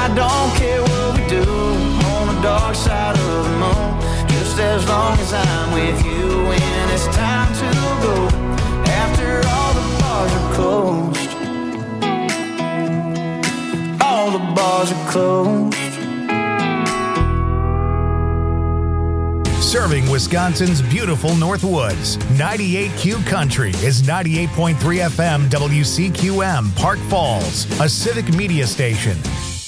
I don't care what we do on the dark side of the moon, just as long as I'm with you when it's time to go. After all the bars are closed, all the bars are closed. Serving Wisconsin's beautiful Northwoods, 98Q Country is 98.3 FM WCQM Park Falls, a civic media station.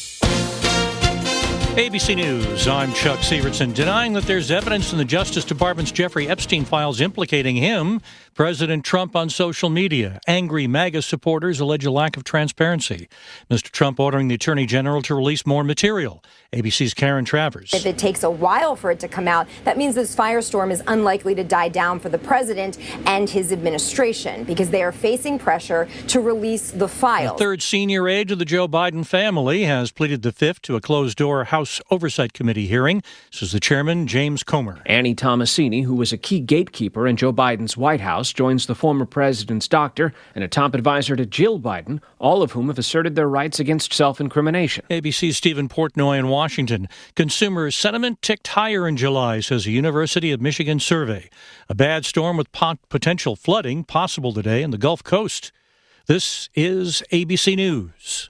ABC News, I'm Chuck Sievertson. Denying that there's evidence in the Justice Department's Jeffrey Epstein files implicating him, President Trump on social media. Angry MAGA supporters allege a lack of transparency. Mr. Trump ordering the Attorney General to release more material. ABC's Karen Travers. If it takes a while for it to come out, that means this firestorm is unlikely to die down for the president and his administration because they are facing pressure to release the files. The third senior aide to the Joe Biden family has pleaded the fifth to a closed-door House Oversight Committee hearing, says the chairman, James Comer. Annie Tomasini, who was a key gatekeeper in Joe Biden's White House, joins the former president's doctor and a top advisor to Jill Biden, all of whom have asserted their rights against self-incrimination. ABC's Stephen Portnoy in Washington. Consumer sentiment ticked higher in July, says a University of Michigan survey. A bad storm with potential flooding possible today in the Gulf Coast. This is ABC News.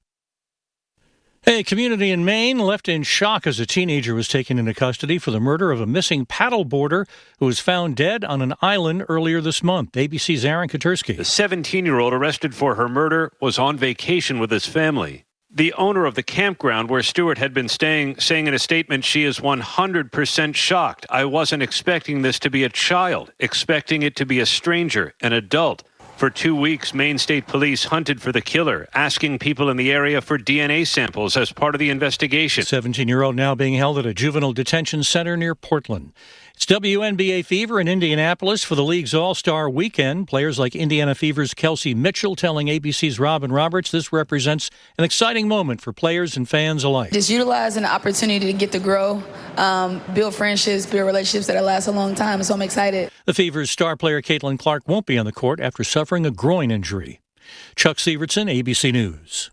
A community in Maine left in shock as a teenager was taken into custody for the murder of a missing paddleboarder who was found dead on an island earlier this month. ABC's Aaron Katersky. The 17-year-old arrested for her murder was on vacation with his family. The owner of the campground where Stewart had been staying, saying in a statement she is 100% shocked. I wasn't expecting this to be a child, expecting it to be a stranger, an adult. For 2 weeks, Maine State Police hunted for the killer, asking people in the area for DNA samples as part of the investigation. 17-year-old now being held at a juvenile detention center near Portland. It's WNBA Fever in Indianapolis for the league's All-Star Weekend. Players like Indiana Fever's Kelsey Mitchell telling ABC's Robin Roberts this represents an exciting moment for players and fans alike. Just utilizing the opportunity to get to grow, build friendships, build relationships that last a long time, so I'm excited. The Fever's star player Caitlin Clark won't be on the court after suffering a groin injury. Chuck Sievertson, ABC News.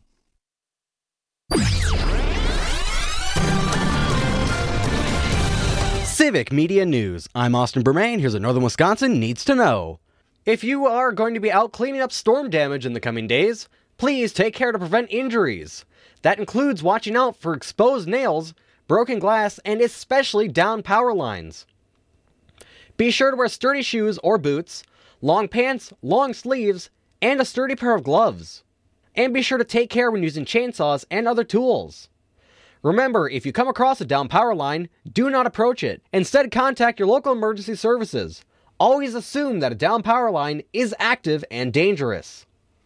Civic Media News. I'm Austin Bermain. Here's what Northern Wisconsin needs to know. If you are going to be out cleaning up storm damage in the coming days, please take care to prevent injuries. That includes watching out for exposed nails, broken glass, and especially down power lines. Be sure to wear sturdy shoes or boots, long pants, long sleeves, and a sturdy pair of gloves. And be sure to take care when using chainsaws and other tools. Remember, if you come across a down power line, do not approach it. Instead, contact your local emergency services. Always assume that a down power line is active and dangerous.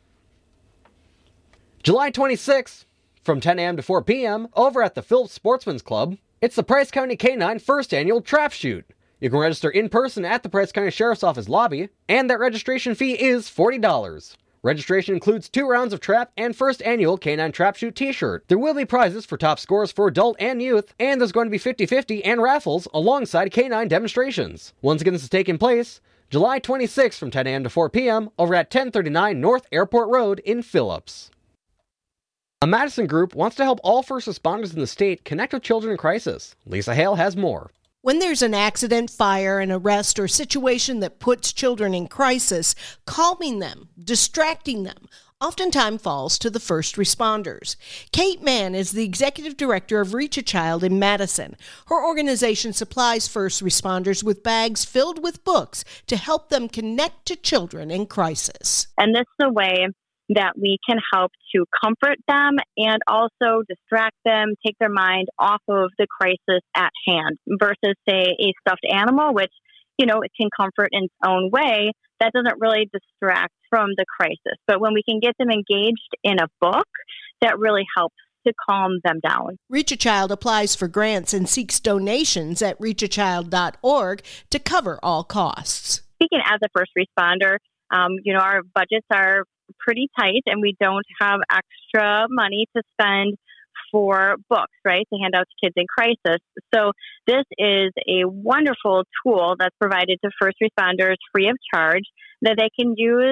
July 26th, from 10 a.m. to 4 p.m., over at the Phillips Sportsman's Club, it's the Price County K-9 First Annual Trap Shoot. You can register in person at the Price County Sheriff's Office lobby, and that registration fee is $40. Registration includes 2 rounds of trap and first annual K-9 Trap Shoot t-shirt. There will be prizes for top scores for adult and youth, and there's going to be 50-50 and raffles alongside K-9 demonstrations. Once again, this is taking place July 26th from 10 a.m. to 4 p.m. over at 1039 North Airport Road in Phillips. A Madison group wants to help all first responders in the state connect with children in crisis. Lisa Hale has more. When there's an accident, fire, an arrest, or situation that puts children in crisis, calming them, distracting them, oftentimes falls to the first responders. Kate Mann is the executive director of Reach a Child in Madison. Her organization supplies first responders with bags filled with books to help them connect to children in crisis. And this is a way that we can help to comfort them and also distract them, take their mind off of the crisis at hand versus, say, a stuffed animal, which, you know, it can comfort in its own way. That doesn't really distract from the crisis. But when we can get them engaged in a book, that really helps to calm them down. Reach a Child applies for grants and seeks donations at reachachild.org to cover all costs. Speaking as a first responder, our budgets are pretty tight and we don't have extra money to spend for books, right, to hand out to kids in crisis. So this is a wonderful tool that's provided to first responders free of charge that they can use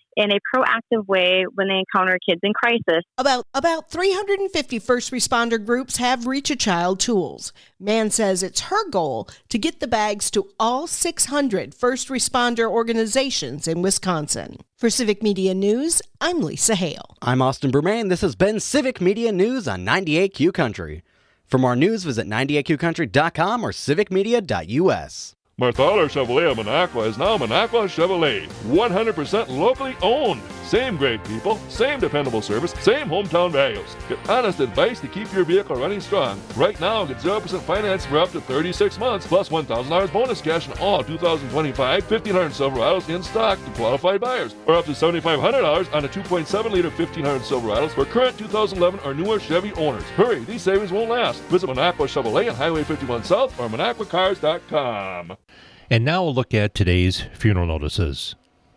in a proactive way when they encounter kids in crisis. About 350 first responder groups have Reach a Child tools. Mann says it's her goal to get the bags to all 600 first responder organizations in Wisconsin. For Civic Media News, I'm Lisa Hale. I'm Austin Bermain. This has been Civic Media News on 98Q Country. For more news, visit 98qcountry.com or civicmedia.us. Marthaler Chevrolet of Minocqua is now Minocqua Chevrolet. 100% locally owned. Same great people, same dependable service, same hometown values. Get honest advice to keep your vehicle running strong. Right now, get 0% finance for up to 36 months, plus $1,000 bonus cash in all 2025 1500 Silverados in stock to qualified buyers, or up to $7,500 on a 2.7-liter 1500 Silverados for current 2011 or newer Chevy owners. Hurry, these savings won't last. Visit Minocqua Chevrolet on Highway 51 South or MinocquaCars.com. And now we'll look at today's funeral notices.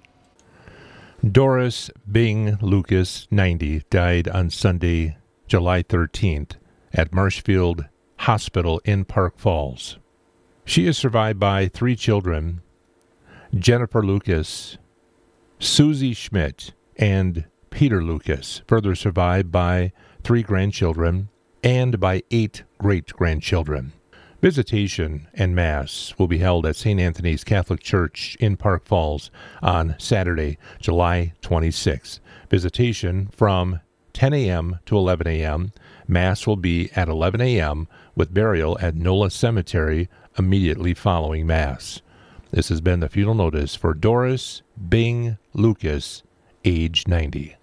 Doris Bing Lucas, 90, died on Sunday, July 13th at Marshfield Hospital in Park Falls. She is survived by 3 children, Jennifer Lucas, Susie Schmidt, and Peter Lucas, further survived by 3 grandchildren and by 8 great-grandchildren. Visitation and Mass will be held at St. Anthony's Catholic Church in Park Falls on Saturday, July 26th. Visitation from 10 a.m. to 11 a.m. Mass will be at 11 a.m. with burial at Nola Cemetery immediately following Mass. This has been the funeral notice for Doris Bing Lucas, age 90.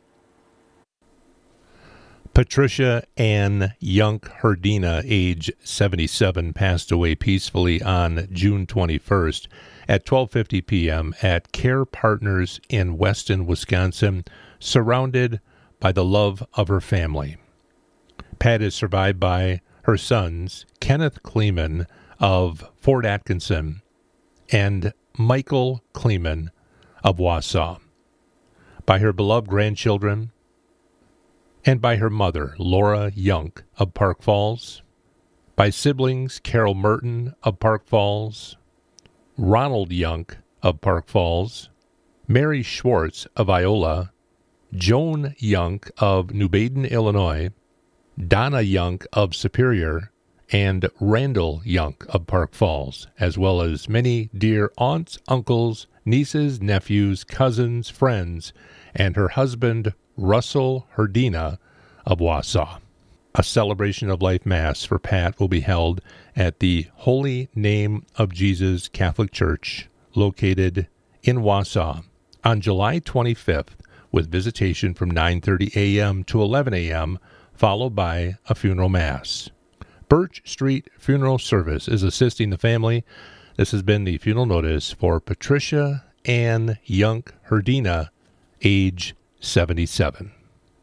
Patricia Ann Yunk Herdina, age 77, passed away peacefully on June 21st at 12:50 p.m. at Care Partners in Weston, Wisconsin, surrounded by the love of her family. Pat is survived by her sons, Kenneth Kleeman of Fort Atkinson and Michael Kleeman of Wausau, by her beloved grandchildren, and by her mother, Laura Yunk of Park Falls, by siblings Carol Merton of Park Falls, Ronald Yunk of Park Falls, Mary Schwartz of Iola, Joan Yunk of New Baden, Illinois, Donna Yunk of Superior, and Randall Yunk of Park Falls, as well as many dear aunts, uncles, nieces, nephews, cousins, friends, and her husband, Russell Herdina of Wausau. A Celebration of Life Mass for Pat will be held at the Holy Name of Jesus Catholic Church, located in Wausau, on July 25th, with visitation from 9:30 a.m. to 11 a.m., followed by a funeral mass. Birch Street Funeral Service is assisting the family. This has been the funeral notice for Patricia Ann Yunk Herdina, age 77.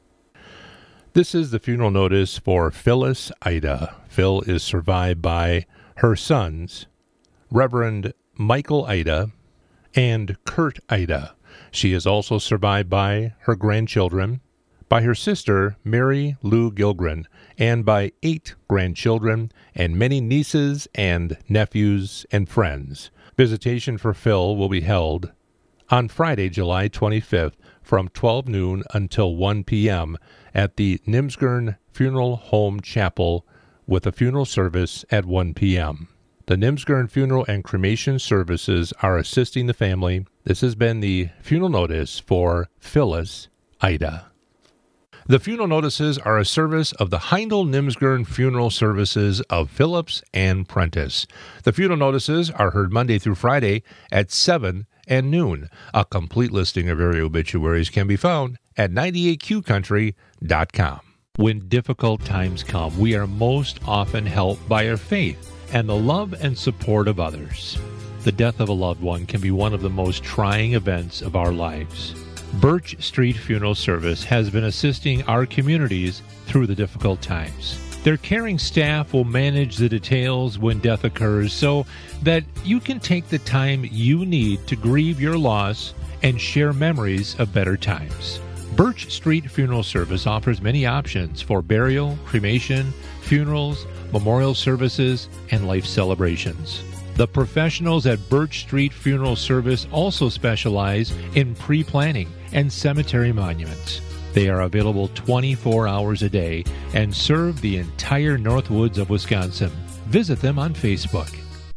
This is the funeral notice for Phyllis Ida. Phil is survived by her sons, Reverend Michael Ida and Kurt Ida. She is also survived by her grandchildren, by her sister, Mary Lou Gilgren, and by 8 grandchildren and many nieces and nephews and friends. Visitation for Phil will be held on Friday, July 25th, from 12 noon until 1 p.m. at the Nimsgurn Funeral Home Chapel, with a funeral service at 1 p.m. The Nimsgurn Funeral and Cremation Services are assisting the family. This has been the funeral notice for Phyllis Ida. The funeral notices are a service of the Heindel Nimsgurn Funeral Services of Phillips and Prentice. The funeral notices are heard Monday through Friday at 7 and noon. A complete listing of area obituaries can be found at 98qcountry.com. When difficult times come, we are most often helped by our faith and the love and support of others. The death of a loved one can be one of the most trying events of our lives. Birch Street Funeral Service has been assisting our communities through the difficult times. Their caring staff will manage the details when death occurs so that you can take the time you need to grieve your loss and share memories of better times. Birch Street Funeral Service offers many options for burial, cremation, funerals, memorial services, and life celebrations. The professionals at Birch Street Funeral Service also specialize in pre-planning and cemetery monuments. They are available 24 hours a day and serve the entire Northwoods of Wisconsin. Visit them on Facebook.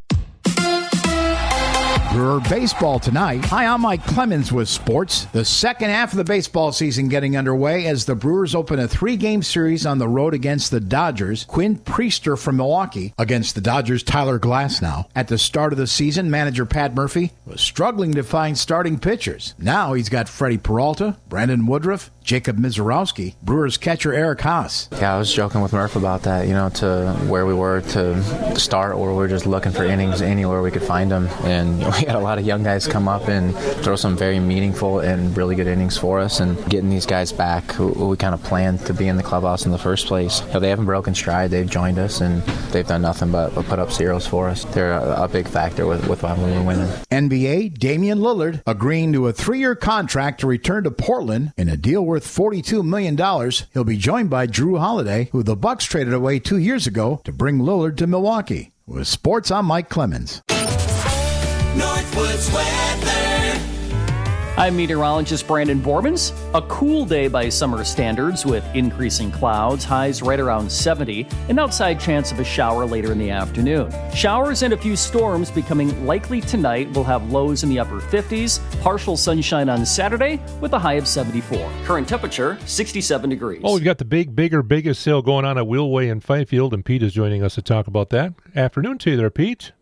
Brewer baseball tonight. Hi, I'm Mike Clemens with sports. The second half of the baseball season getting underway as the Brewers open a 3-game series on the road against the Dodgers. Quinn Priester from Milwaukee against the Dodgers' Tyler Glasnow. At the start of the season, manager Pat Murphy was struggling to find starting pitchers. Now he's got Freddie Peralta, Brandon Woodruff, Jacob Mizorowski, Brewers catcher Eric Haas. Yeah, I was joking with Murph about that, to where we were to start, or we were just looking for innings anywhere we could find them. And we had a lot of young guys come up and throw some very meaningful and really good innings for us. And getting these guys back who we kind of planned to be in the clubhouse in the first place. They haven't broken stride. They've joined us, and they've done nothing but put up zeros for us. They're a big factor with why we're winning. NBA, Damian Lillard agreeing to a 3-year contract to return to Portland in a deal worth $42 million. He'll be joined by Drew Holiday, who the Bucks traded away 2 years ago to bring Lillard to Milwaukee. With sports, I'm Mike Clemens. Northwoods weather. I'm meteorologist Brandon Bormans. A cool day by summer standards with increasing clouds, highs right around 70, an outside chance of a shower later in the afternoon. Showers and a few storms becoming likely tonight. We'll have lows in the upper 50s, partial sunshine on Saturday with a high of 74. Current temperature, 67 degrees. Oh, we've got the biggest sale going on at Wheelway in Fifield, and Pete is joining us to talk about that. Afternoon to you there, Pete.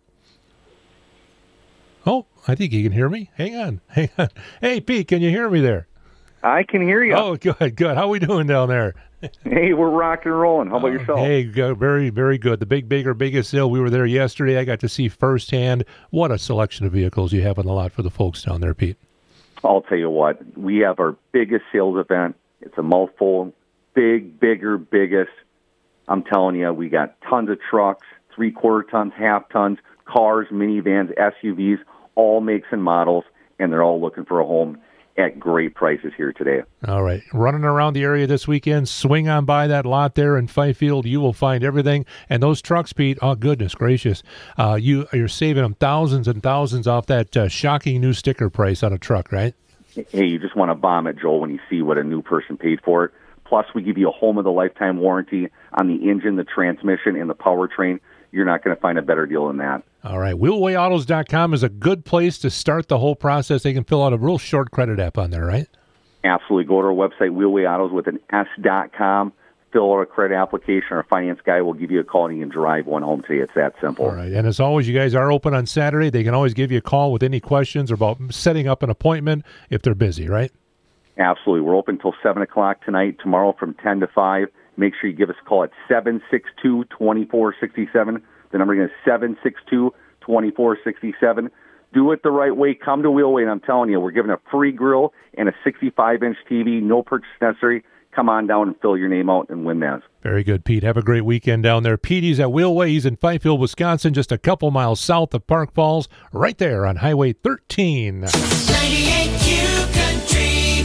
Oh, I think you can hear me. Hang on. Hey, Pete, can you hear me there? I can hear you. Oh, good. How are we doing down there? Hey, we're rocking and rolling. How about yourself? Hey, very, very good. The biggest sale. We were there yesterday. I got to see firsthand what a selection of vehicles you have on the lot for the folks down there, Pete. I'll tell you what. We have our biggest sales event. It's a mouthful. Biggest. I'm telling you, we got tons of trucks, 3/4 tons, half tons, cars, minivans, SUVs, all makes and models, and they're all looking for a home at great prices here today. All right. Running around the area this weekend, swing on by that lot there in Fifield. You will find everything. And those trucks, Pete, oh, goodness gracious. You're saving them thousands and thousands off that shocking new sticker price on a truck, right? Hey, you just want to bomb it, Joel, when you see what a new person paid for it. Plus, we give you a home of the lifetime warranty on the engine, the transmission, and the powertrain. You're not going to find a better deal than that. All right. WheelwayAutos.com is a good place to start the whole process. They can fill out a real short credit app on there, right? Absolutely. Go to our website, WheelwayAutos with an S.com. Fill out a credit application. Our finance guy will give you a call, and you can drive one home today. It's that simple. All right. And as always, you guys are open on Saturday. They can always give you a call with any questions about setting up an appointment if they're busy, right? Absolutely. We're open until 7 o'clock tonight, tomorrow from 10 to 5. Make sure you give us a call at 762-2467. The number again is 762-2467. Do it the right way. Come to Wheelway, and I'm telling you, we're giving a free grill and a 65-inch TV. No purchase necessary. Come on down and fill your name out and win that. Very good, Pete. Have a great weekend down there. Pete, he's at Wheelway. He's in Fifield, Wisconsin, just a couple miles south of Park Falls, right there on Highway 13. 98Q Country.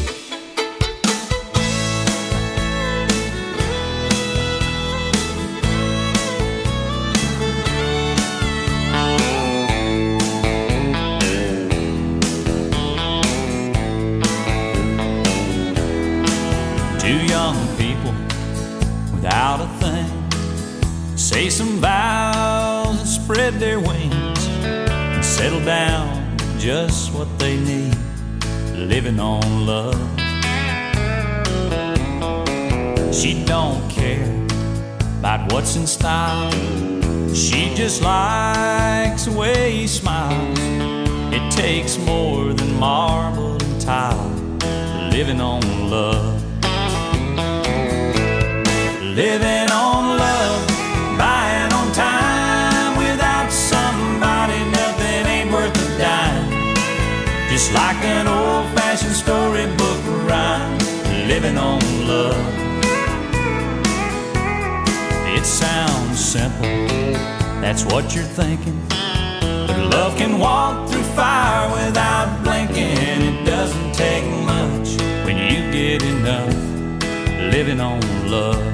Two young people without a thing say some vows and spread their wings and settle down just what they need, living on love. She don't care about what's in style. She just likes the way he smiles. It takes more than marble and tile, living on love. Living on love, buying on time. Without somebody, nothing ain't worth a dime. Just like an old-fashioned storybook rhyme, living on love. It sounds simple, that's what you're thinking. But love can walk through fire without blinking. It doesn't take much when you get enough, living on love.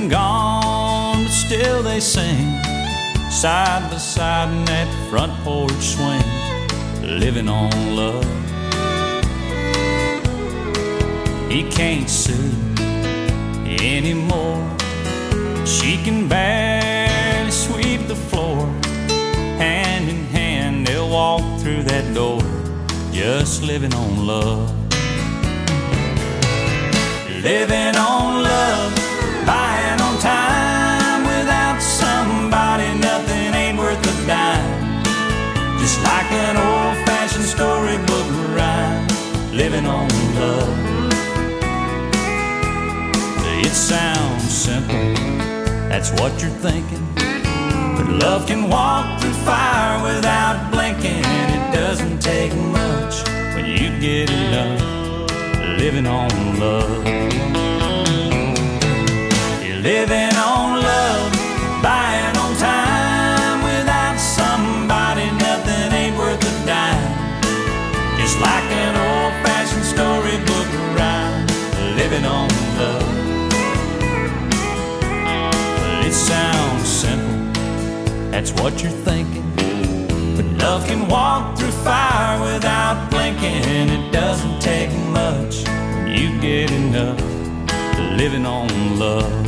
and gone, but still they sing side by side in that front porch swing, living on love. He can't sue anymore. She can barely sweep the floor. Hand in hand they'll walk through that door, just living on love. Living on love, buying on time. Without somebody nothing ain't worth a dime. Just like an old-fashioned storybook rhyme, living on love. It sounds simple, that's what you're thinking, but love can walk through fire without blinking. It doesn't take much when you get enough, living on love. You're living on love, buying on time. Without somebody nothing ain't worth a dime. Just like an old-fashioned storybook rhyme, living on love. It sounds simple, that's what you're thinking, but love can walk through fire without blinking. It doesn't take much when you get enough, living on love.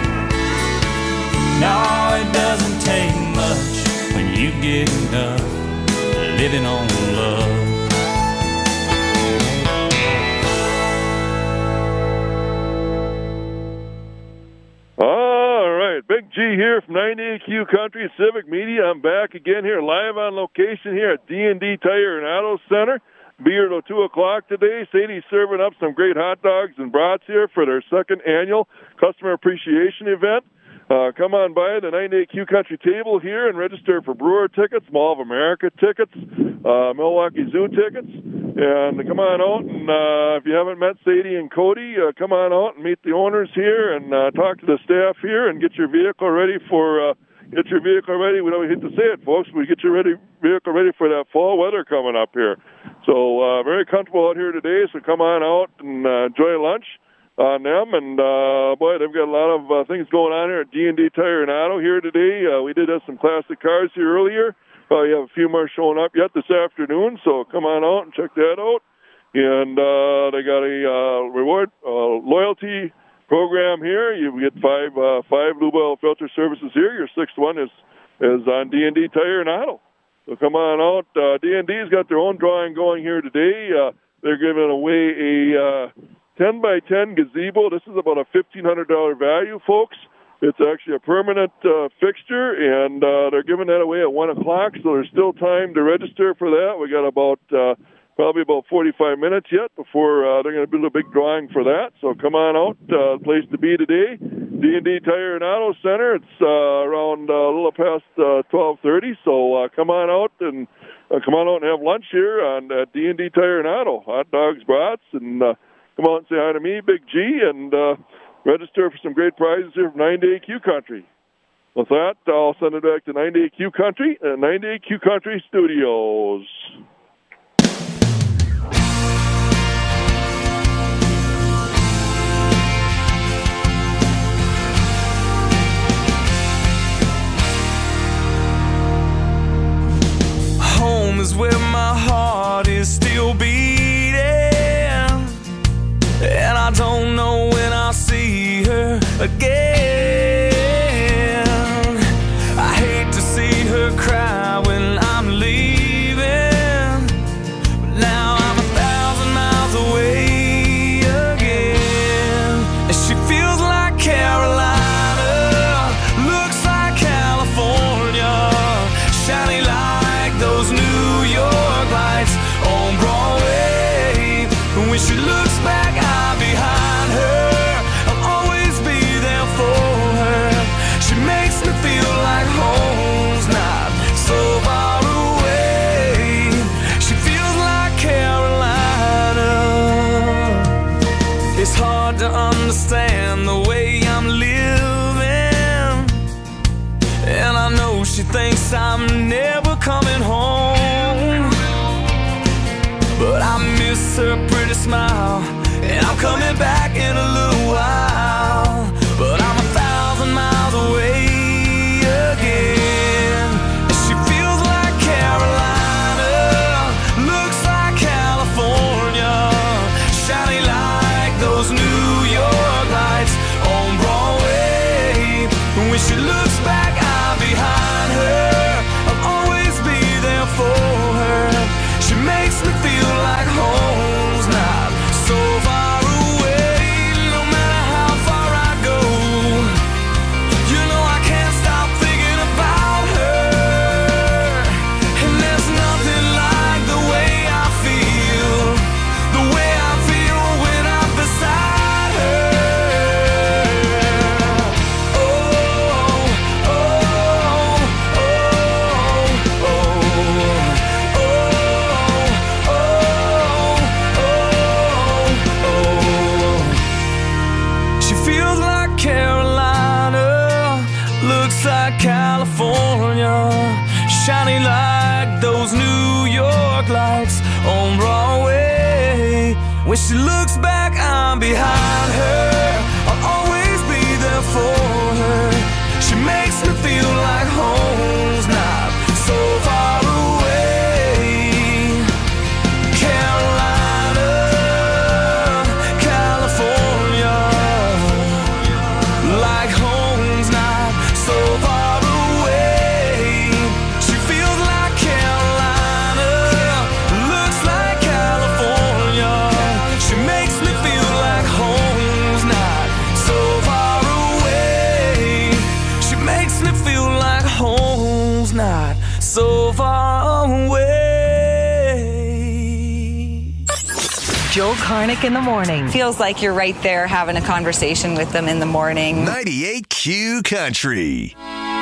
No, it doesn't take much when you get enough, living on love. Big G here from 98Q Country Civic Media. I'm back again here live on location here at D&D Tire and Auto Center. Be here till 2 o'clock today. Sadie's serving up some great hot dogs and brats here for their second annual Customer Appreciation Event. Come on by the 98Q Country table here and register for Brewer tickets, Mall of America tickets, Milwaukee Zoo tickets. And come on out, and if you haven't met Sadie and Cody, come on out and meet the owners here and talk to the staff here and get your vehicle ready for, we don't hate to say it, folks, we get your vehicle ready for that fall weather coming up here. So very comfortable out here today, so come on out and enjoy lunch on them. And boy, they've got a lot of things going on here at D&D Tire and Auto here today. We did have some classic cars here earlier. You have a few more showing up yet this afternoon, so come on out and check that out. And they got a reward loyalty program here. You get five lube oil filter services here. Your sixth one is on D&D Tire and Auto. So come on out. D&D's got their own drawing going here today. They're giving away a 10x10 gazebo. This is about a $1,500 value, folks. It's actually a permanent fixture, and they're giving that away at 1 o'clock, so there's still time to register for that. We got probably about 45 minutes yet before they're going to do a big drawing for that. So come on out, place to be today. D&D Tire and Auto Center. It's around a little past 12:30, so come on out and have lunch here on D&D Tire and Auto. Hot dogs, brats, and come out and say hi to me, Big G, and register for some great prizes here from 98Q Country. With that, I'll send it back to 98Q Country and 98Q Country Studios. Home is where my heart is still beating, and I don't know when I'll see her again. I hate to see her cry when I'm leaving, but now I'm 1,000 miles away again. And she feels like Carolina, looks like California, shiny like those New York lights on Broadway. And when she looks back, I'm behind her. I'll always be there for her. She makes me feel like home's not so far away. She feels like Carolina. It's hard to understand the way I'm living, and I know she thinks I'm never coming home, but I miss her pretty smile, and I'm coming back in a little while. But I'm 1,000 When she looks back, I'm behind her. I'll always be there for her. She makes me feel like home's not so far away. Carolina, California, like home's not so far away. She feels like Carolina, looks like California. She makes me feel like home's not so far away. She makes me feel like home's not so far away. Joel Karnick in the morning. Feels like you're right there having a conversation with them in the morning. 98Q Country.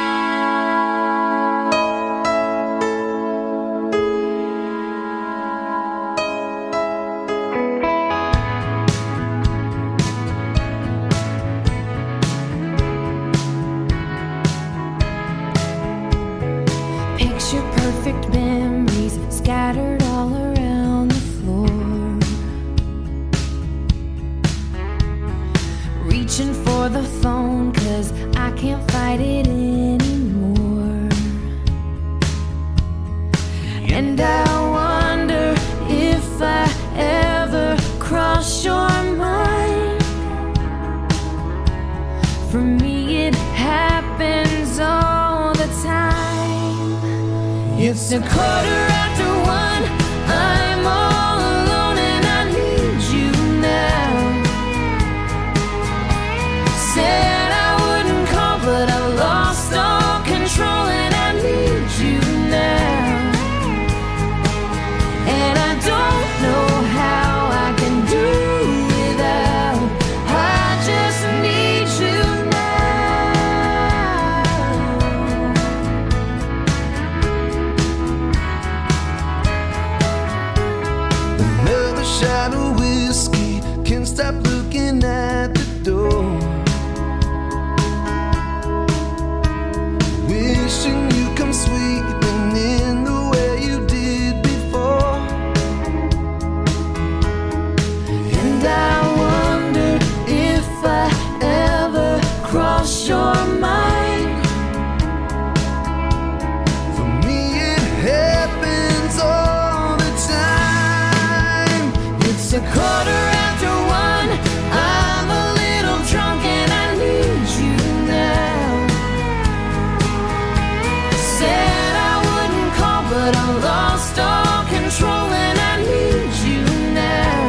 Picture perfect memories scattered all around the floor. Reaching for the phone 'cause I can't fight it anymore. And I wonder if I ever cross your mind. For me it happens all the time. It's a quarter after one. I'm all alone and I need you now. Said I wouldn't call, but I lost all control and I need you now. And I don't know how I can do without. I just need you Another shot of whiskey, can't stop looking at the door. Wishing you come sweeping in the way you did before. And I wonder if I ever cross your mind. For me it happens all the time. It's a quarter after one. I'm a little drunk and I need you now. Said I wouldn't call, but I lost all control and I need you now.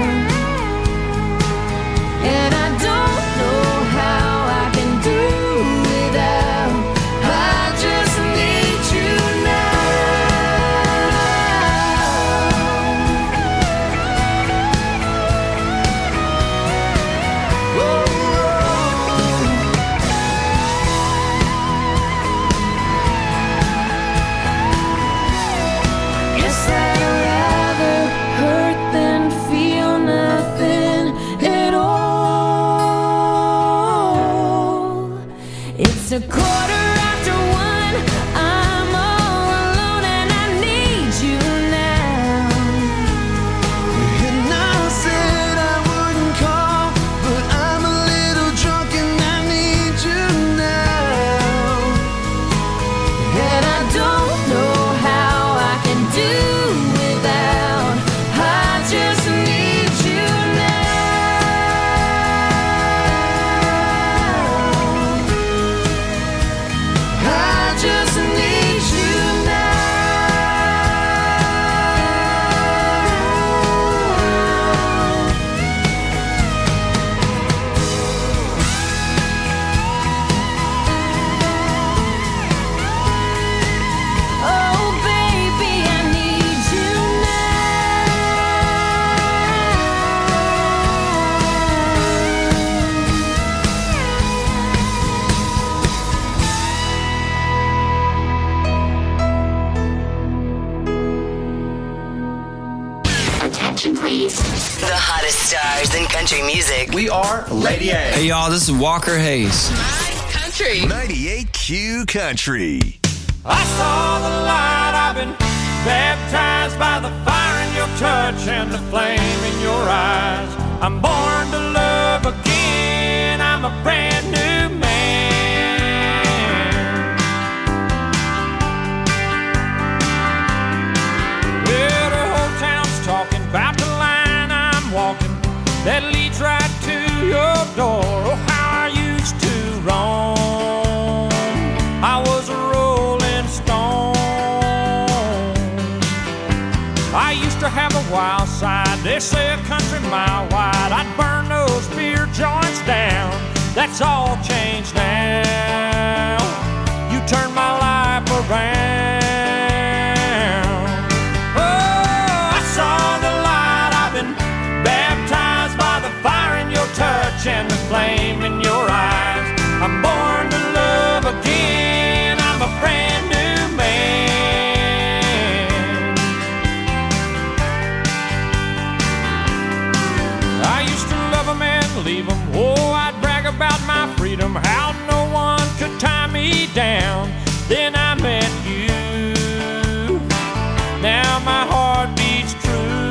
And I don't know how I can do without. I just need you Guess I'd rather hurt than feel nothing at all. It's a quarter after one. I'm all alone and I need you now. And I said I wouldn't call, but I'm a little drunk and I need you now. And I don't know how I can do without. I just need you now. I just need you now. Oh baby, I need you Attention please. The hottest stars in country music. We are Lady A. Hey y'all, this is Walker Hayes. Country. 98Q Country. I saw the light, I've been baptized by the fire in your touch and the flame in your eyes. I'm born to love again. I'm a brand new man. Well, the whole town's talking about the line I'm walking that leads right to your door. Oh, how I used to roam. I was a rolling stone. I used to have a wild side, they say a country mile wide. I'd burn those beer joints down. That's all changed now. You turned my life around. Oh, I saw the light. I've been baptized by the fire in your touch and the flame in your eyes. I'm born to love again. I'm a brand new man. I used to love them and leave them. Oh, I'd brag about my freedom, how no one could tie me down. Then I met you. Now my heart beats true.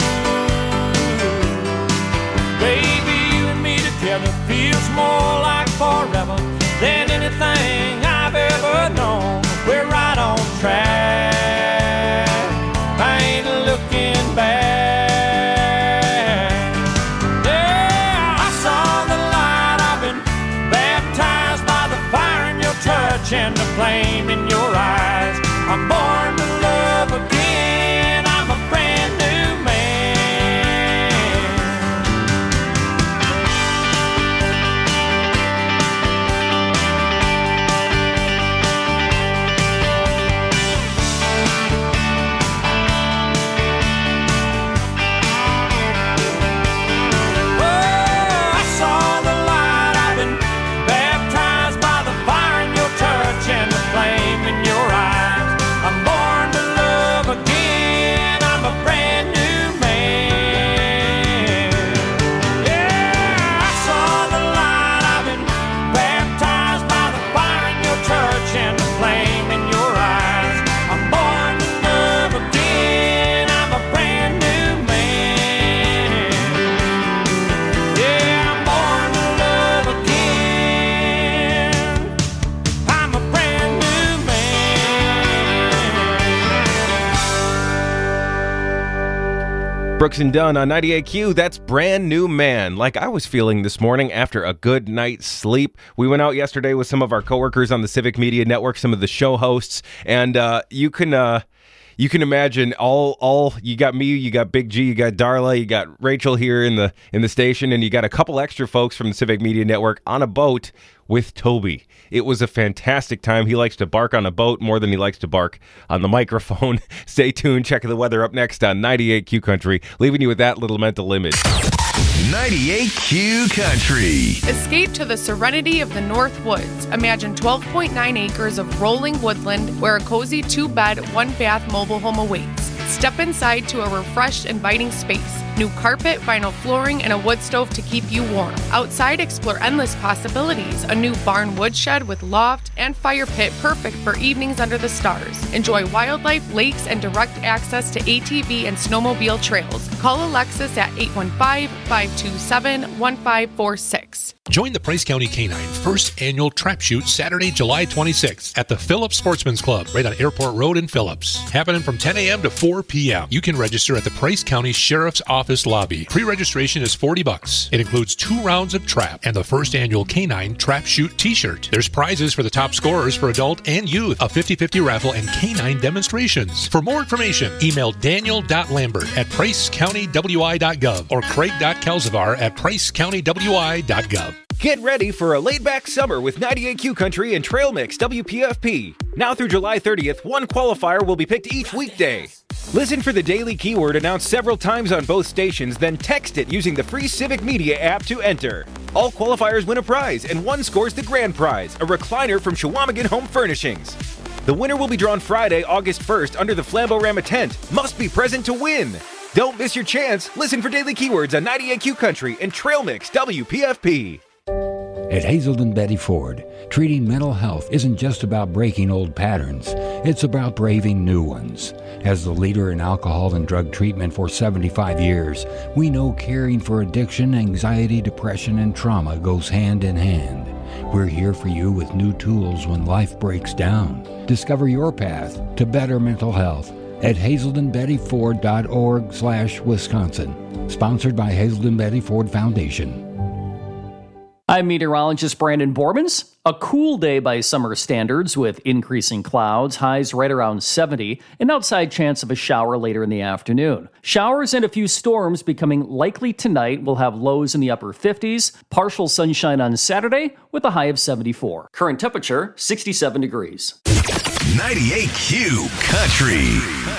Baby, you and me together feels more like forever than anything I've ever known. We're right on track. I ain't looking back. Yeah, I saw the light. I've been baptized by the fire in your touch and the flame in your eyes. I'm born to love again. I'm a brand new man. Oh, I saw the light. I've been baptized by the fire in your touch and the flame in your eyes. I'm born to love again. I'm a brand new man. Yeah, I saw the light. I've been baptized by the fire in your touch and the flame in your eyes. I'm born to love again. I'm a brand new man. Yeah, I'm born to love again. I'm a brand new man. Brooks and Dunn on 98Q, that's Brand New Man. Like I was feeling this morning after a good night's sleep. We went out yesterday with some of our coworkers on the Civic Media Network, some of the show hosts, and you can imagine all you got me, you got Big G, you got Darla, you got Rachel here in the station, and you got a couple extra folks from the Civic Media Network on a boat with Toby. It was a fantastic time. He likes to bark on a boat more than he likes to bark on the microphone. Stay tuned. Check the weather up next on 98Q Country. Leaving you with that little mental image. 98Q Country. Escape to the serenity of the North Woods. Imagine 12.9 acres of rolling woodland where a cozy 2-bed, 1-bath mobile home awaits. Step inside to a refreshed, inviting space. New carpet, vinyl flooring, and a wood stove to keep you warm. Outside, explore endless possibilities. A new barn woodshed with loft and fire pit perfect for evenings under the stars. Enjoy wildlife, lakes, and direct access to ATV and snowmobile trails. Call Alexis at 815-527-1546. Join the Price County Canine first annual trap shoot Saturday, July 26th at the Phillips Sportsman's Club right on Airport Road in Phillips. Happening from 10 a.m. to 4 p.m. You can register at the Price County Sheriff's Office lobby. Pre-registration is $40. It includes 2 rounds of trap and the first annual Canine Trap Shoot t-shirt. There's prizes for the top scorers for adult and youth, a 50-50 raffle, and canine demonstrations. For more information, email daniel.lambert@pricecountywi.gov or craig.kelzavar at pricecountywi.gov. Get ready for a laid-back summer with 98Q Country and Trail Mix WPFP. Now through July 30th, one qualifier will be picked each weekday. Listen for the daily keyword announced several times on both stations, then text it using the free Civic Media app to enter. All qualifiers win a prize, and one scores the grand prize, a recliner from Chequamegon Home Furnishings. The winner will be drawn Friday, August 1st under the Flambeau-Rama tent. Must be present to win. Don't miss your chance. Listen for daily keywords on 98Q Country and Trail Mix WPFP. At Hazelden Betty Ford, treating mental health isn't just about breaking old patterns, it's about braving new ones. As the leader in alcohol and drug treatment for 75 years, we know caring for addiction, anxiety, depression, and trauma goes hand in hand. We're here for you with new tools when life breaks down. Discover your path to better mental health at hazeldenbettyford.org/Wisconsin. Sponsored by Hazelden Betty Ford Foundation. I'm meteorologist Brandon Bormans. A cool day by summer standards with increasing clouds, highs right around 70, an outside chance of a shower later in the afternoon. Showers and a few storms becoming likely tonight. Will have lows in the upper 50s, partial sunshine on Saturday with a high of 74. Current temperature, 67 degrees. 98Q Country.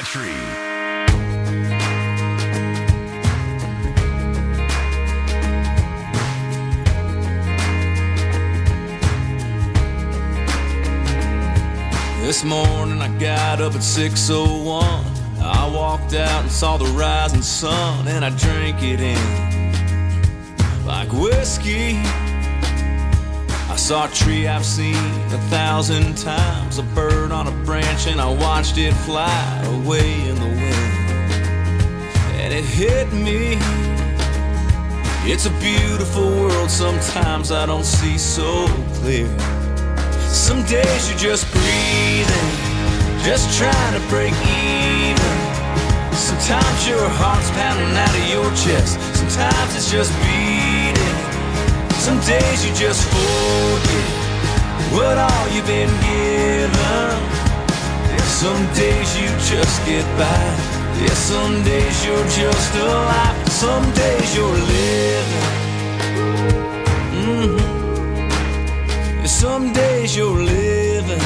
This morning I got up at 6:01. I walked out and saw the rising sun, and I drank it in like whiskey. I saw a tree I've seen 1,000 times, a bird on a branch, and I watched it fly away in the wind. And it hit me, it's a beautiful world, sometimes I don't see so clear. Some days you're just breathing, just trying to break even. Sometimes your heart's pounding out of your chest, sometimes it's just beating. Some days you just forget what all you've been given. Yeah, some days you just get by. Yeah, some days you're just alive. Some days you're living. Some days you're living.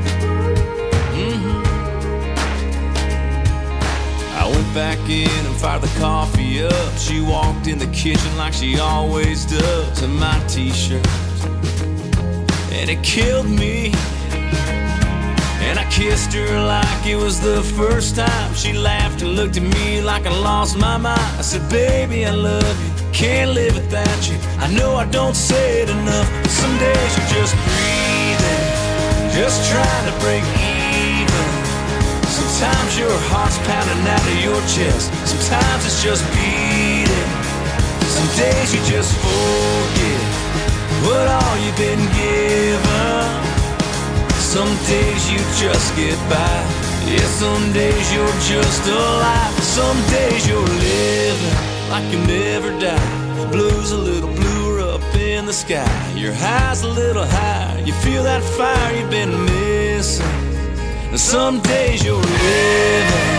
I went back in and fired the coffee up. She walked in the kitchen like she always does, in my t-shirt, and it killed me. And I kissed her like it was the first time. She laughed and looked at me like I lost my mind. I said, baby, I love you, can't live without you. I know I don't say it enough, but some days you're just breathing, just trying to break even. Sometimes your heart's pounding out of your chest, sometimes it's just beating. Some days you just forget what all you've been given. Some days you just get by. Yeah, some days you're just alive. Some days you're living like you never die. Blue's a little bluer up in the sky. Your high's a little higher. You feel that fire you've been missing. And some days you're living.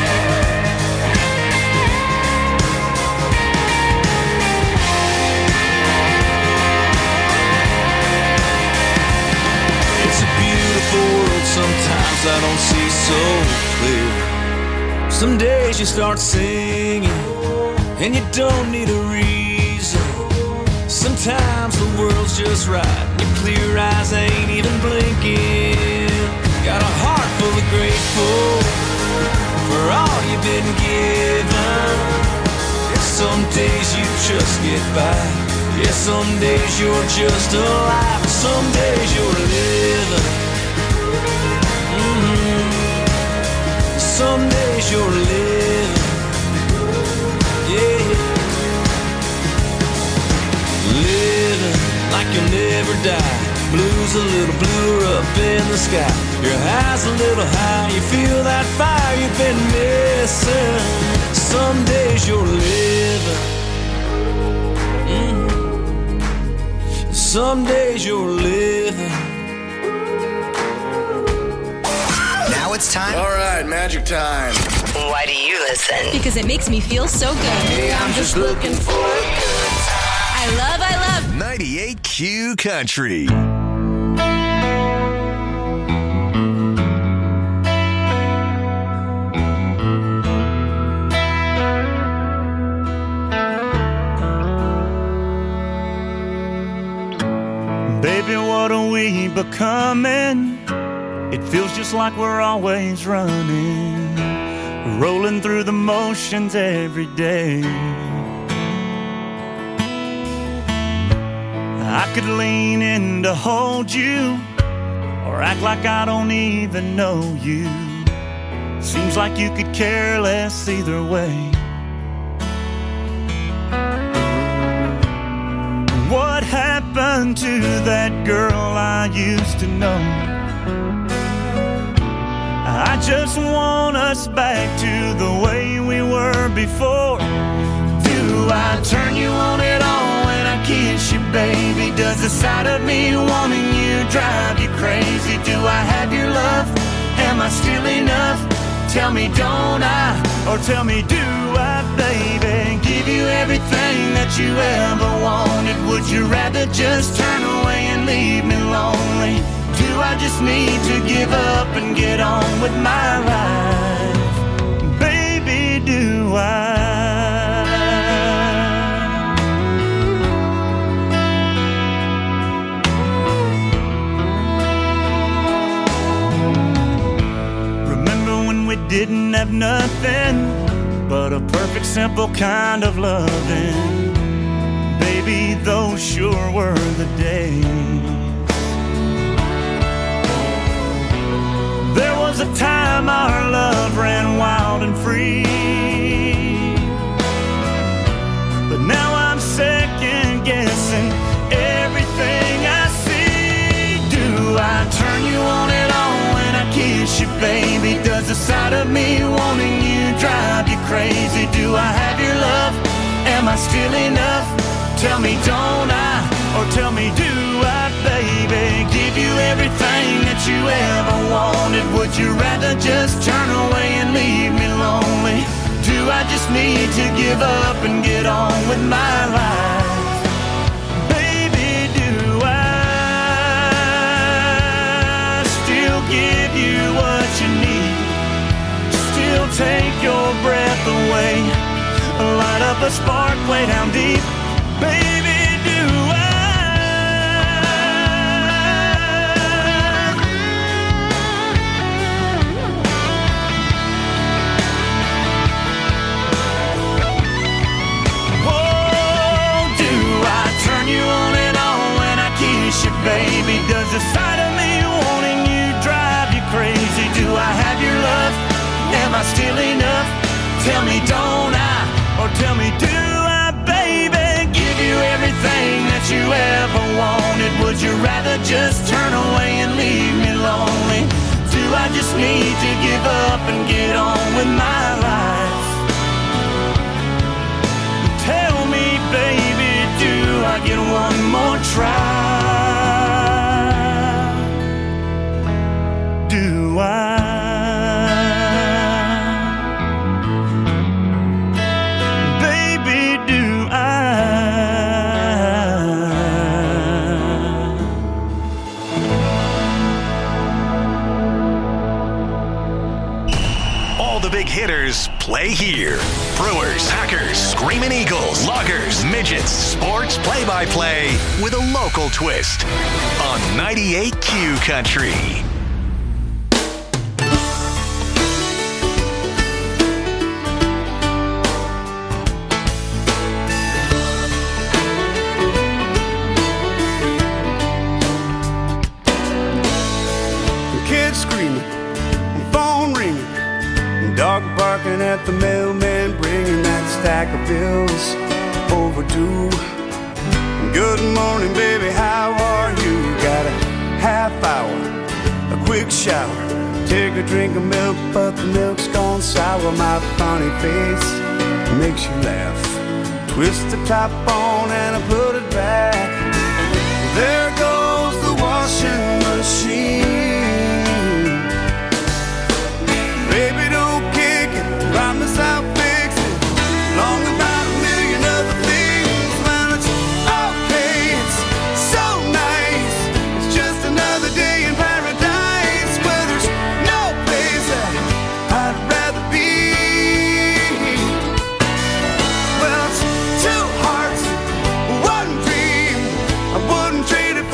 World, sometimes I don't see so clear. Some days you start singing and you don't need a reason. Sometimes the world's just right, your clear eyes ain't even blinking. Got a heart full of grateful for all you've been given. Some days you just get by. Yeah, some days you're just alive. Some days you're living. Some days you're living, yeah. Living like you'll never die. Blue's a little bluer up in the sky. Your high's a little high. You feel that fire you've been missing. Some days you're living. Some days you're living. Now it's time. All right, magic time. Why do you listen? Because it makes me feel so good. Hey, I'm just looking for a good time. I love 98Q Country. Baby, what are we becoming? It feels just like we're always running, rolling through the motions every day. I could lean in to hold you, or act like I don't even know you. Seems like you could care less either way. What happened to that girl I used to know? I just want us back to the way we were before. Do I turn you on at all when I kiss you, baby? Does the sight of me wanting you drive you crazy? Do I have your love? Am I still enough? Tell me, don't I? Or tell me, do I, baby? Give you everything that you ever wanted. Would you rather just turn away and leave me lonely? Do I just need to give up and get on with my life? Baby, do I? We didn't have nothing but a perfect, simple kind of loving. Baby, those sure were the days. There was a time our love ran wild and free, but now I'm second guessing everything I see. Do I turn you on at all when I kiss you, baby? Does the sight of me wanting you drive you crazy? Do I have your love? Am I still enough? Tell me, don't I? Or tell me, do I, baby? Give you everything that you ever wanted. Would you rather just turn away and leave me lonely? Do I just need to give up and get on with my life? Baby, do I still give you what you need? Still take your breath away, light up a spark way down deep. Baby, do baby, does the sight of me wanting you drive you crazy? Do I have your love? Am I still enough? Tell me, don't I? Or tell me, do I, baby? Give you everything that you ever wanted. Would you rather just turn away and leave me lonely? Do I just need to give up and get on with my life? Tell me, baby, do I get one more try? Do I? Baby, do I? All the big hitters play here. Brewers, Packers, Screaming Eagles, Loggers, Midgets, sports play-by-play with a local twist on 98Q Country. Kids screaming, phone ringing, dog barking at the mailman, bringing that stack of bills overdue. Good morning, baby, how are you? Got a half hour, a quick shower, take a drink of milk, but the milk's gone sour. My funny face makes you laugh. Twist the top on and I put it back. There goes the washing machine. Baby, don't kick it, promise I'll fix it. Long about a million other things, man, it's okay, it's so nice. It's just another day in paradise where there's no place that I'd rather be. Well, it's two hearts, one dream. I wouldn't trade it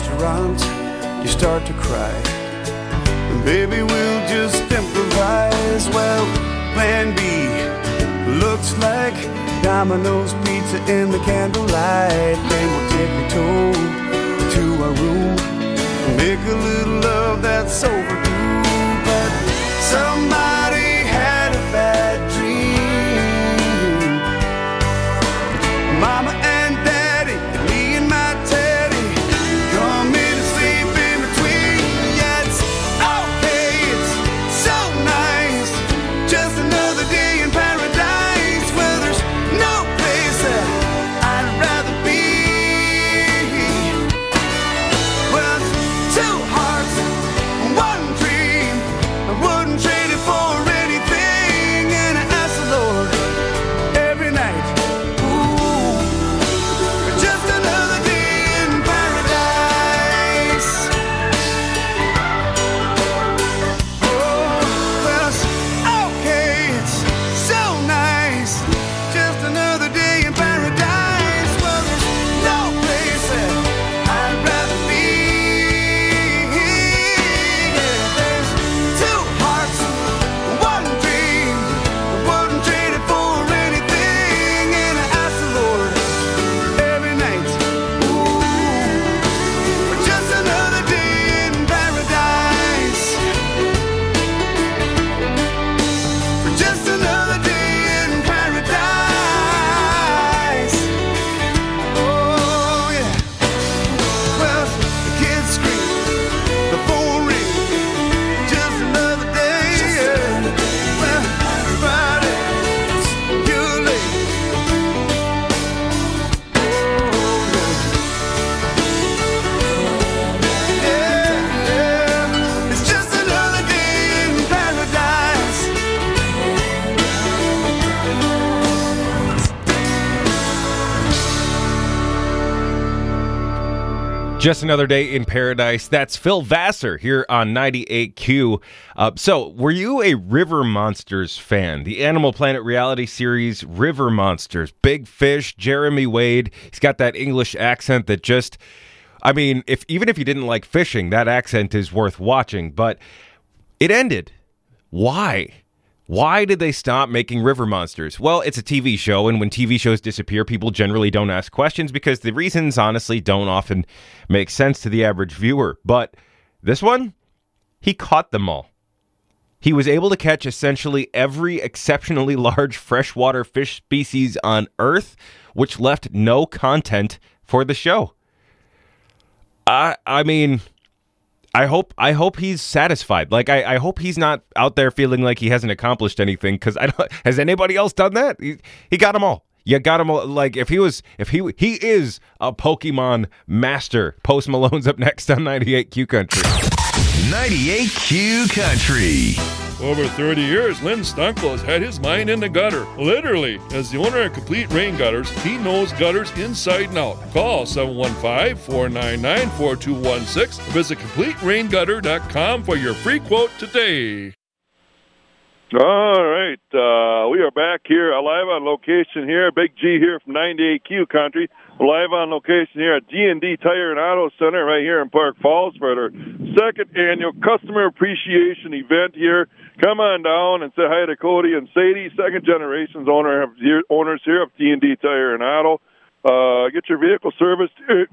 restaurant, you start to cry. And baby, we'll just improvise. Well, plan B looks like Domino's pizza in the candlelight. Then we'll take you to our room, make a little love that's overdue. But somebody had a bad dream. Mama and Daddy, and me and my Teddy, come in and sleep in between. Yeah, it's okay, it's so nice, just another day in paradise. Well, there's no place that I'd rather be. Well, it's two hearts, one dream, I wouldn't trade it for anything. And I ask the Lord every night, ooh, for just another day in paradise. Oh, well, it's okay, it's so nice, just another day in paradise. Well, there's no place that I'd rather be. Yeah, there's two hearts, one dream, I wouldn't trade it for anything. And I ask the Lord every night, ooh, for just another day in paradise. For just another day in paradise. Oh, yeah. Well, the kids scream, the phone ring, just another day. Yeah. Well, Friday, you're late. Yeah, it's just another day in paradise. Just another day in paradise. That's Phil Vassar here on 98Q. So, were you a River Monsters fan? The Animal Planet reality series River Monsters. Big Fish, Jeremy Wade. He's got that English accent that just, I mean, even if you didn't like fishing, that accent is worth watching. But it ended. Why? Why did they stop making River Monsters? Well, it's a TV show, and when TV shows disappear, people generally don't ask questions because the reasons, honestly, don't often make sense to the average viewer. But this one, he caught them all. He was able to catch essentially every exceptionally large freshwater fish species on Earth, which left no content for the show. I mean, I hope he's satisfied. Like, I hope he's not out there feeling like he hasn't accomplished anything, because has anybody else done that? He got them all. You got him all. Like, he is a Pokemon master. Post Malone's up next on 98Q Country. 98Q Country. Over 30 years, Lynn Stunkle has had his mind in the gutter. Literally. As the owner of Complete Rain Gutters, he knows gutters inside and out. Call 715-499-4216 or visit CompleteRainGutter.com for your free quote today. All right. We are back here live on location here. Big G here from 98Q Country. Live on location here at D&D Tire and Auto Center right here in Park Falls for their second annual Customer Appreciation event here. Come on down and say hi to Cody and Sadie, second generations owners here of D&D Tire and Auto. Get your vehicle serviced here.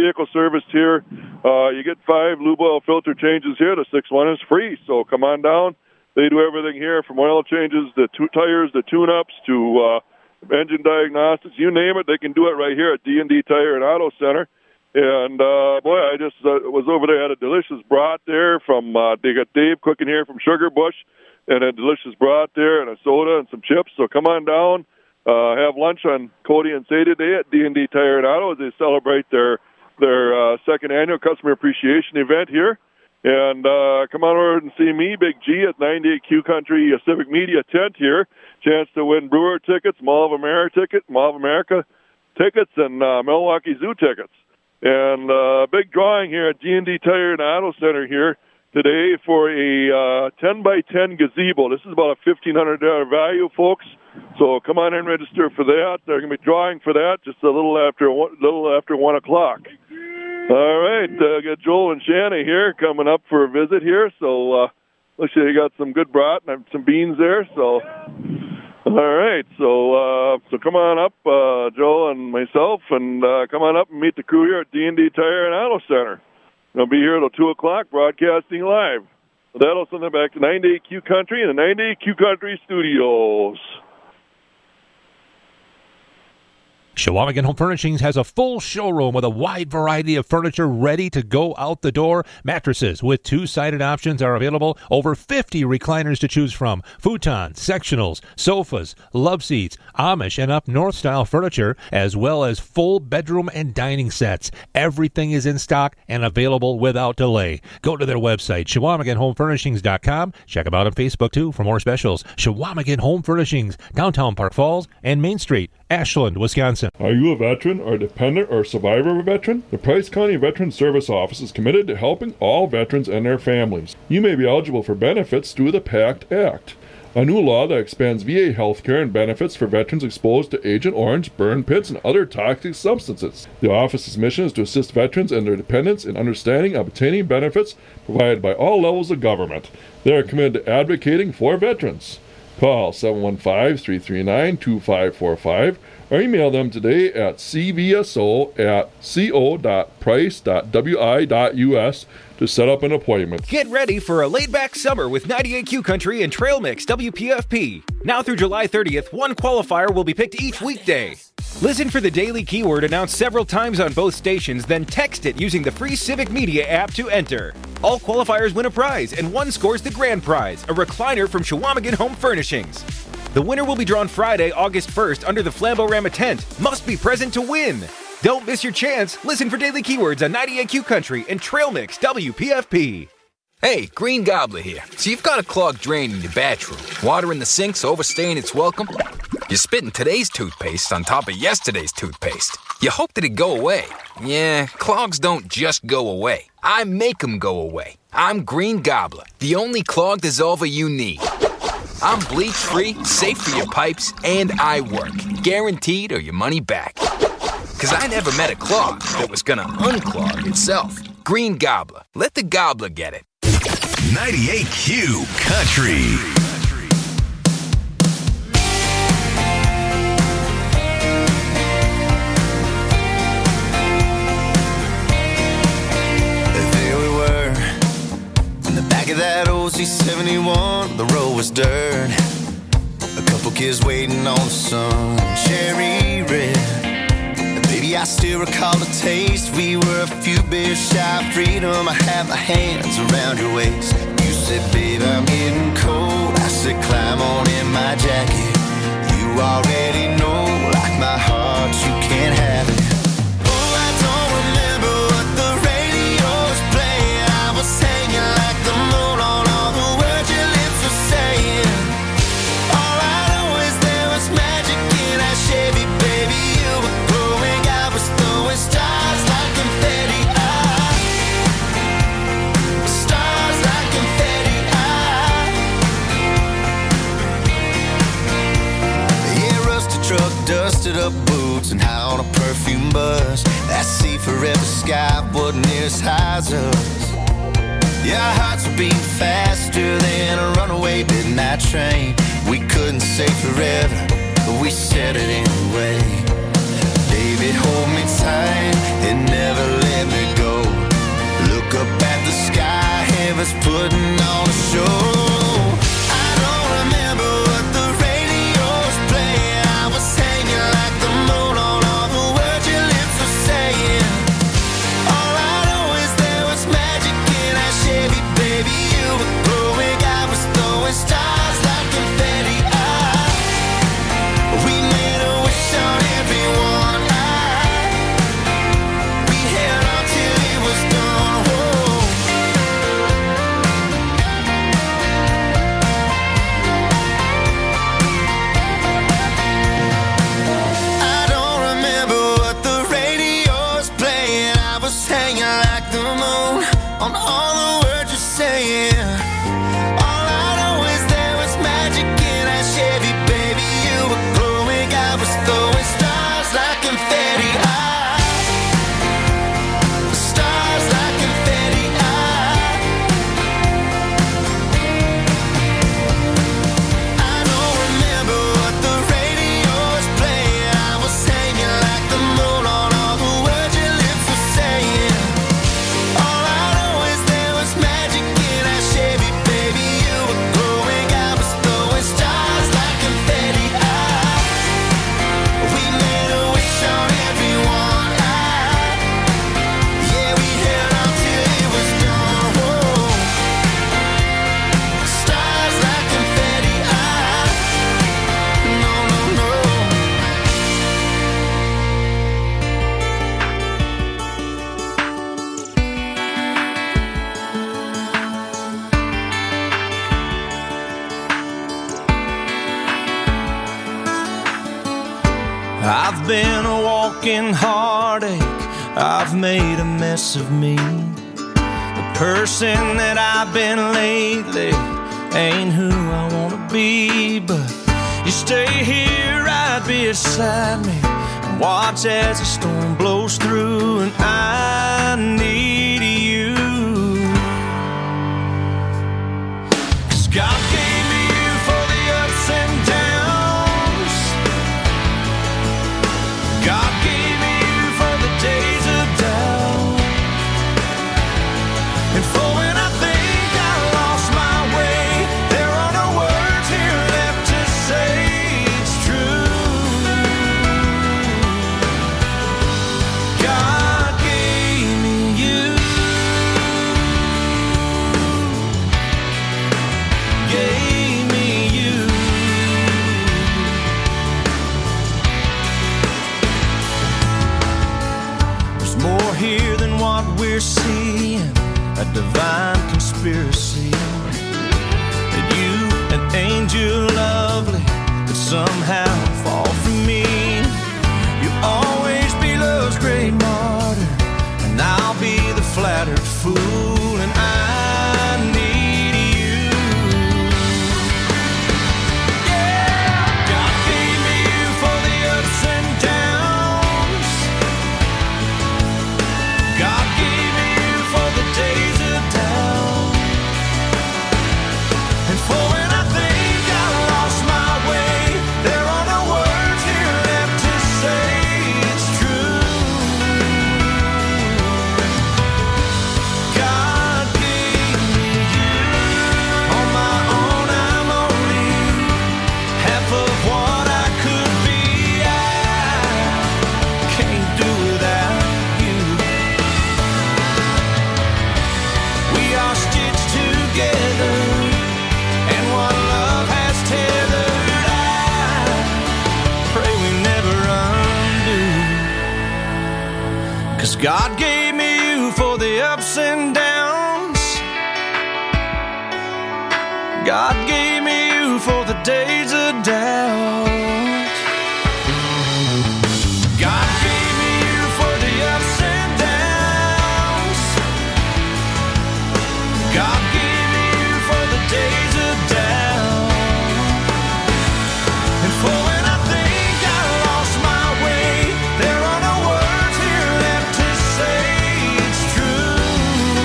You get 5 lube oil filter changes here. The 6th one is free. So come on down. They do everything here from oil changes, the tires, the tune-ups, to engine diagnostics, you name it. They can do it right here at D&D Tire and Auto Center. And, boy, I just was over there, had a delicious brat there from, they got Dave cooking here from Sugar Bush, and a delicious brat there, and a soda and some chips. So come on down, have lunch on Cody and Sadie Day at D&D Tire and Auto as they celebrate their second annual Customer Appreciation event here. And come on over and see me, Big G, at 98Q Country Civic Media tent here. Chance to win Brewer tickets, Mall of America tickets, and Milwaukee Zoo tickets. And big drawing here at D&D Tire and Auto Center here today for a 10x10 gazebo. This is about a $1,500 value, folks. So come on and register for that. They're going to be drawing for that just a little after 1 o'clock. All right, got Joel and Shanny here coming up for a visit here. So looks like you got some good brat and some beans there. So all right, so come on up, Joel and myself, and come on up and meet the crew here at D&D Tire and Auto Center. We'll be here till 2 o'clock, broadcasting live. So that'll send it back to 98Q Country and the 98Q Country Studios. Chequamegon Home Furnishings has a full showroom with a wide variety of furniture ready to go out the door. Mattresses with two-sided options are available. Over 50 recliners to choose from. Futons, sectionals, sofas, love seats, Amish and up north style furniture, as well as full bedroom and dining sets. Everything is in stock and available without delay. Go to their website, ChequamegonHomeFurnishings.com. Check them out on Facebook, too, for more specials. Chequamegon Home Furnishings, downtown Park Falls and Main Street, Ashland, Wisconsin. Are you a veteran or dependent or survivor of a veteran? The Price County Veteran Service Office is committed to helping all veterans and their families. You may be eligible for benefits through the PACT Act, a new law that expands VA health care and benefits for veterans exposed to Agent Orange, burn pits, and other toxic substances. The office's mission is to assist veterans and their dependents in understanding and obtaining benefits provided by all levels of government. They are committed to advocating for veterans. Call 715-339-2545 or email them today at cvso@co.price.wi.us to set up an appointment. Get ready for a laid-back summer with 98Q Country and Trail Mix WPFP. Now through July 30th, one qualifier will be picked each weekday. Listen for the daily keyword announced several times on both stations, then text it using the free Civic Media app to enter. All qualifiers win a prize, and one scores the grand prize, a recliner from Chequamegon Home Furnishings. The winner will be drawn Friday, August 1st under the Flamborama tent. Must be present to win. Don't miss your chance. Listen for daily keywords on 98Q Country and Trail Mix WPFP. Hey, Green Gobbler here. So you've got a clogged drain in your bathroom. Water in the sink's overstaying its welcome. You're spitting today's toothpaste on top of yesterday's toothpaste. You hoped it'd go away. Yeah, clogs don't just go away. I make them go away. I'm Green Gobbler, the only clog dissolver you need. I'm bleach-free, safe for your pipes, and I work. Guaranteed or your money back. Because I never met a clog that was going to unclog itself. Green Gobbler. Let the gobbler get it. 98Q Country. That old C71, the road was dirt. A couple kids waiting on the sun, cherry red. And baby, I still recall the taste. We were a few beers shy of freedom. I had my hands around your waist. You said, babe, I'm getting cold. I said, climb on in my jacket. You already know, like my heart, you can't have it. Oh, I don't remember what the radio was playing. I was hanging like the moon. Dusted up boots and high on a perfume bus. That sea forever sky wasn't near as high as us. Yeah, our hearts were beating faster than a runaway midnight train. We couldn't say forever, but we said it anyway. Baby, hold me tight and never let me go. Look up at the sky, heaven's putting on a show. I've been a walking heartache. I've made a mess of me. The person that I've been lately ain't who I wanna be. But you stay here right beside me and watch as the storm blows through. And I need you, 'cause God gave me you for the ups and downs. God gave me you for the days of doubt, and for when I think I lost my way, there are no words here left to say it's true. God gave me you, gave me you. There's more here than what we're seeing, a divine conspiracy. That you, an angel lovely, could somehow fall from me. You'll always be love's great martyr, and I'll be the flattered fool. And I need you. Yeah, God gave me you for the ups and downs. God gave me you for the days of doubt, and for when I think I lost my way, there are no words here left to say it's true. God gave me you. On my own I'm only half of what I could be. I can't do without you. We are stitched together, and what love has tethered, I pray we never undo. 'Cause God gave me you for the ups and downs. God gave me you for the days of doubt. God gave me you for the ups and downs. God gave me you for the days of doubt, and for when I think I lost my way, there are no words here left to say it's true.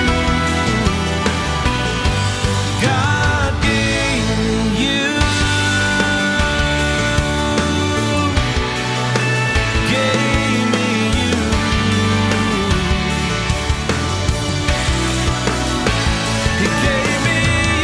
God gave me you, gave me you. He gave me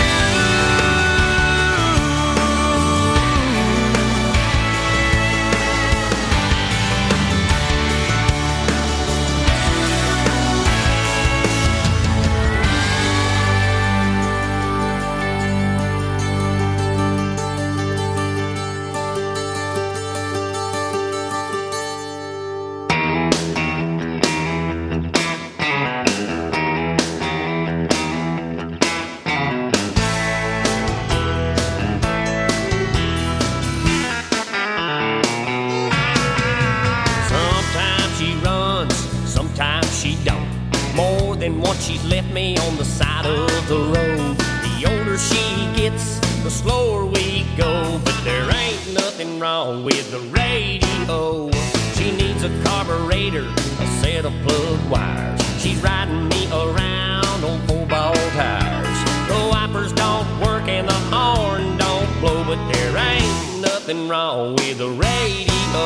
Sometimes she runs, sometimes she don't. More than once she's left me on the side of the road. The older she gets, the slower we go. But there ain't nothing wrong with the radio. She needs a carburetor, a set of plug wires. She's riding me around on 4-ball tires. The wipers don't work and the horn don't blow, but there ain't nothing wrong with the radio.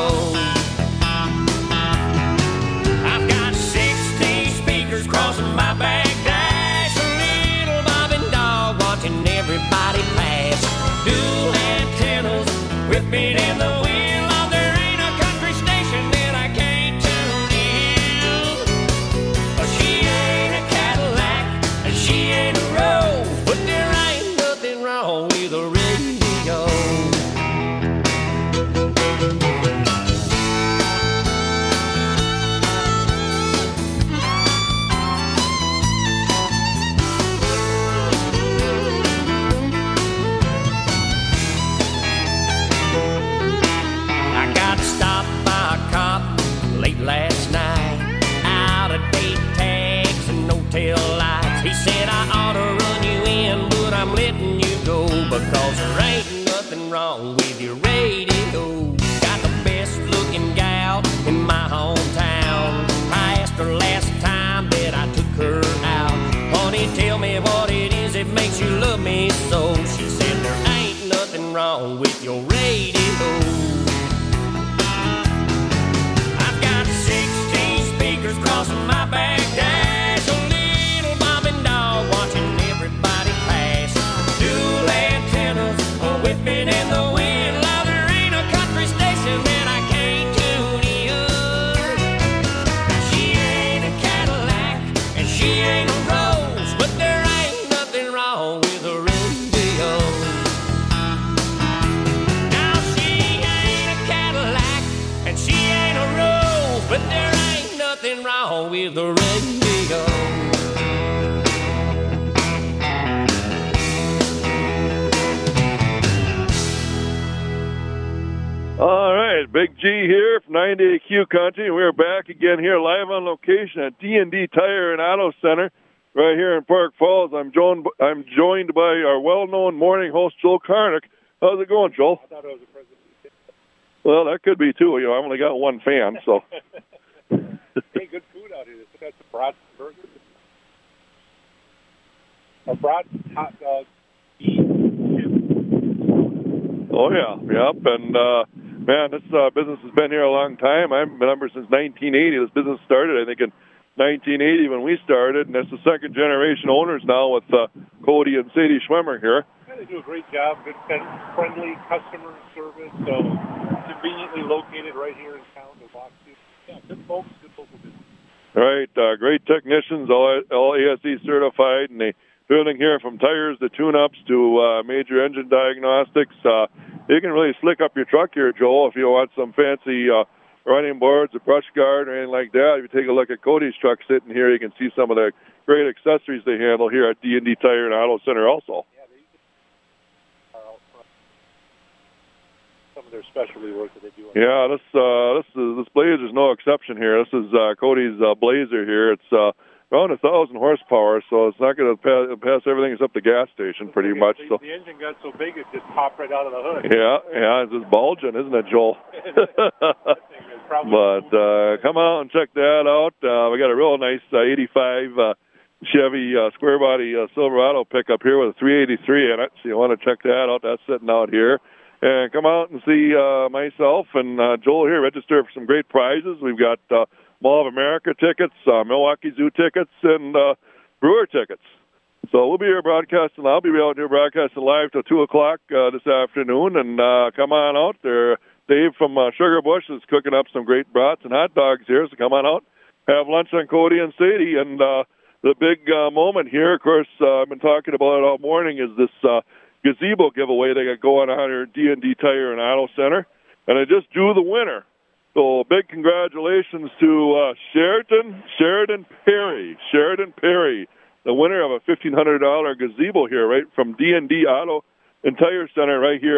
I've got 60 speakers crossing my back dash, a little bobbing dog watching everybody pass. Dual antennas whipping in the wind. Lord, there ain't a country station that I can't tune in. She ain't a Cadillac and she ain't a Rose, but there ain't nothing wrong with a radio. because there ain't nothing wrong with your radio. Got the best looking gal in my hometown. I asked her last time that I took her out, honey, tell me what it is that makes you love me so. She said there ain't nothing wrong with your radio. I've got 16 speakers crossing my back dash, a little bobbing dog watching everybody pass, dual antennas whipping in the wind. Love, there ain't a country station that I can't tune in. She ain't a Cadillac and she ain't a Rose, but there ain't nothing wrong with a radio. Now she ain't a Cadillac and she ain't a Rose, but there ain't nothing wrong with the radio. All right, Big G here from 98Q Country. We're back again here live on location at D&D Tire and Auto Center right here in Park Falls. I'm joined by our well-known morning host, Joel Karnick. How's it going, Joel? I thought it was a president. Well, that could be, too. You know, I've only got one fan, so. Hey, good food out here. They got the brats burger. A brats hot dog. Oh, yeah. Yep. And, man, this business has been here a long time. I've been a member since 1980. This business started, I think, in 1980 when we started, and that's the second-generation owners now with Cody and Sadie Schwemmer here. Yeah, they do a great job. Good, friendly customer service. So conveniently located right here in town to walk to. Yeah, good folks, good local business. Right. Great technicians, all ASE certified, and they do everything here from tires to tune-ups to major engine diagnostics. You can really slick up your truck here, Joel, if you want some fancy running boards, a brush guard, or anything like that. If you take a look at Cody's truck sitting here, you can see some of the great accessories they handle here at D&D Tire and Auto Center also. Yeah, they some of their specialty work that they do. Yeah, this Blazer is no exception here. This is Cody's Blazer here. It's around 1,000 horsepower, so it's not going to pass everything except the gas station pretty much. So the engine got so big it just popped right out of the hood. Yeah, it's just bulging, isn't it, Joel? But come out and check that out. We got a real nice 85 Chevy square body Silverado pickup here with a 383 in it, so you want to check that out. That's sitting out here. And come out and see myself and Joel here register for some great prizes. We've got Mall of America tickets, Milwaukee Zoo tickets, and Brewer tickets. So we'll be here broadcasting. I'll be out here broadcasting live till 2 o'clock this afternoon. And come on out there. Dave from Sugar Bush is cooking up some great brats and hot dogs here. So come on out, have lunch on Cody and Sadie. And the big moment here, of course, I've been talking about it all morning, is this gazebo giveaway they got going on here at D&D Tire and Auto Center. And I just drew the winner. So big congratulations to Sheridan Perry, the winner of a $1,500 gazebo here, right from D&D Auto and Tire Center right here.